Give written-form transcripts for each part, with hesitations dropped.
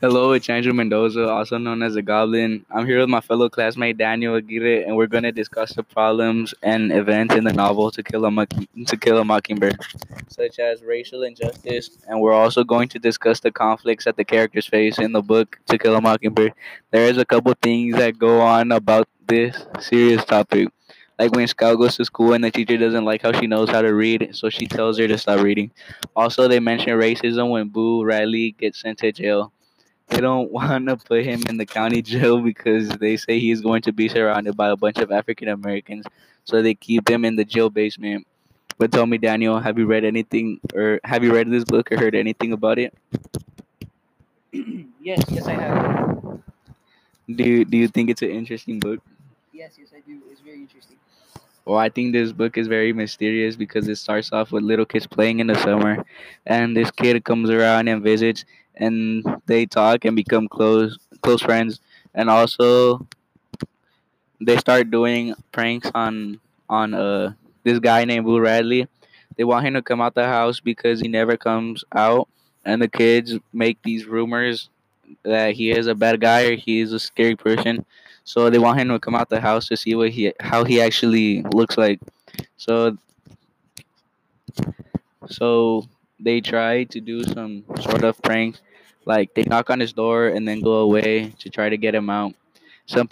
Hello, it's Andrew Mendoza, also known as the Goblin. I'm here with my fellow classmate Daniel Aguirre, and we're going to discuss the problems and events in the novel To Kill a Mockingbird, such as racial injustice, and we're also going to discuss the conflicts that the characters face in the book To Kill a Mockingbird. There is a couple things that go on about this serious topic. Like when Scout goes to school and the teacher doesn't like how she knows how to read, so she tells her to stop reading. Also, they mention racism when Boo Riley gets sent to jail. They don't want to put him in the county jail because they say he's going to be surrounded by a bunch of African Americans. So they keep him in the jail basement. But tell me, Daniel, have you read anything or have you read this book or heard anything about it? Yes, I have. Do you think it's an interesting book? Yes, I do. It's very interesting. Well, I think this book is very mysterious because it starts off with little kids playing in the summer, and this kid comes around and visits, and they talk and become close friends, and also they start doing pranks on this guy named Boo Radley. They want him to come out the house because he never comes out, and the kids make these rumors that he is a bad guy or he is a scary person. So they want him to come out the house to see what he how he actually looks like. So so they try to do some sort of prank, like they knock on his door and then go away to try to get him out. Some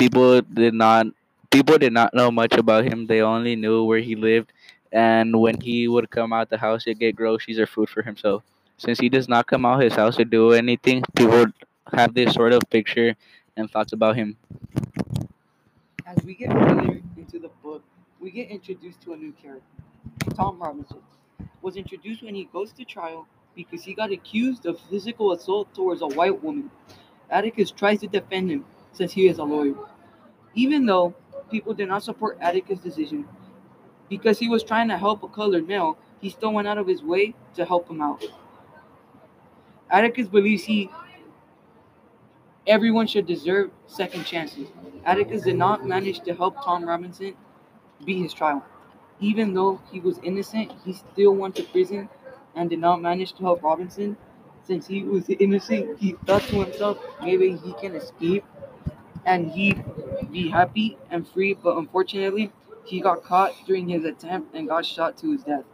people did not know much about him. They only knew where he lived, and when he would come out the house to get groceries or food for himself. Since he does not come out his house to do anything, people have this sort of picture and thoughts about him. As we get further into the book, we get introduced to a new character. Tom Robinson was introduced when he goes to trial because he got accused of physical assault towards a white woman. Atticus tries to defend him since he is a lawyer. Even though people did not support Atticus' decision because he was trying to help a colored male, he still went out of his way to help him out. Atticus believes everyone should deserve second chances. Atticus did not manage to help Tom Robinson beat his trial. Even though he was innocent, he still went to prison and did not manage to help Robinson. Since he was innocent, he thought to himself, maybe he can escape and he'd be happy and free, but unfortunately, he got caught during his attempt and got shot to his death.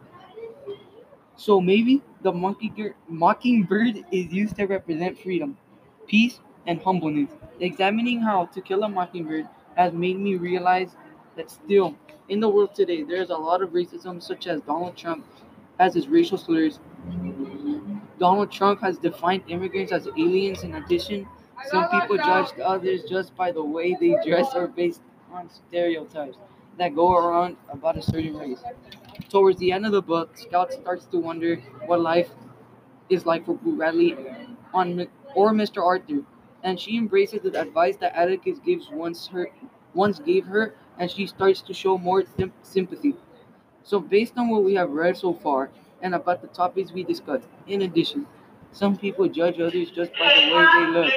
So maybe the mockingbird is used to represent freedom, peace, and humbleness. Examining how To Kill a Mockingbird has made me realize that still, in the world today, there is a lot of racism, such as Donald Trump has his racial slurs. Donald Trump has defined immigrants as aliens. In addition, some people judge others just by the way they dress or based on stereotypes that go around about a certain race. Towards the end of the book, Scout starts to wonder what life is like for Boo Radley or Mr. Arthur, and she embraces the advice that Atticus once gave her, and she starts to show more sympathy. So, based on what we have read so far and about the topics we discussed, in addition, some people judge others just by the way they look.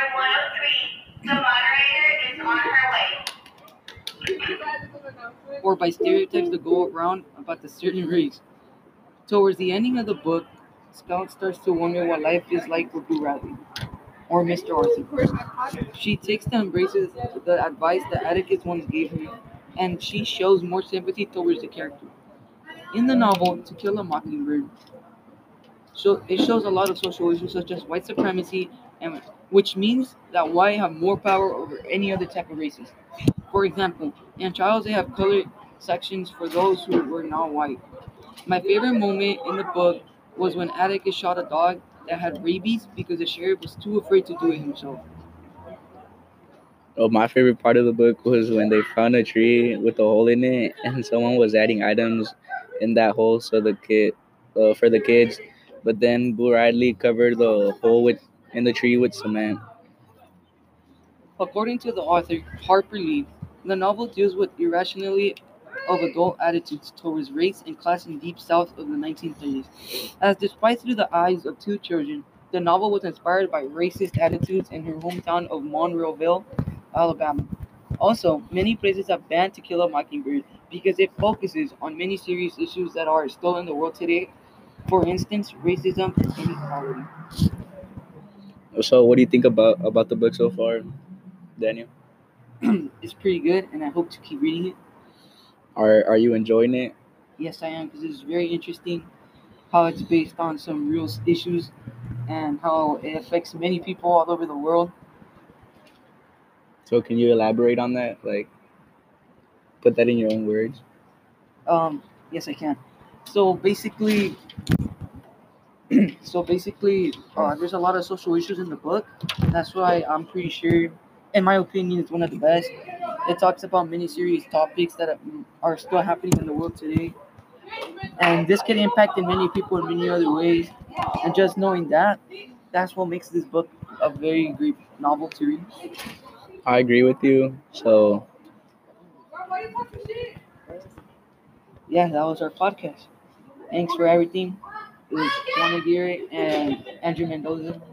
Or by stereotypes that go around about a certain race. Towards the ending of the book, Scout starts to wonder what life is like for Boo Radley or Mr. Arthur. She takes and embraces the advice that Atticus once gave her, and she shows more sympathy towards the character. In the novel To Kill a Mockingbird, it shows a lot of social issues such as white supremacy, and which means that white have more power over any other type of races. For example, in trials they have colored sections for those who were not white. My favorite moment in the book was when Atticus shot a dog that had rabies because the sheriff was too afraid to do it himself. Oh, my favorite part of the book was when they found a tree with a hole in it, and someone was adding items in that hole for the kids. But then Boo Radley covered the hole with in the tree with cement. According to the author, Harper Lee, the novel deals with irrationality of adult attitudes towards race and class in deep south of the 1930s. As displayed through the eyes of two children, the novel was inspired by racist attitudes in her hometown of Monroeville, Alabama. Also, many places have banned To Kill a Mockingbird because it focuses on many serious issues that are still in the world today. For instance, racism and inequality. So, what do you think about the book so far, Daniel? It's pretty good, and I hope to keep reading it. Are you enjoying it? Yes, I am, because it's very interesting how it's based on some real issues and how it affects many people all over the world. So, can you elaborate on that? Like, put that in your own words. Yes, I can. So basically, there's a lot of social issues in the book. That's why I'm pretty sure, in my opinion, it's one of the best. It talks about many serious topics that are still happening in the world today, and this can impact in many people in many other ways. And just knowing that, that's what makes this book a very great novel to read. I agree with you. So, Yeah, that was our podcast. Thanks for everything. It was Juan Aguirre and Andrew Mendoza.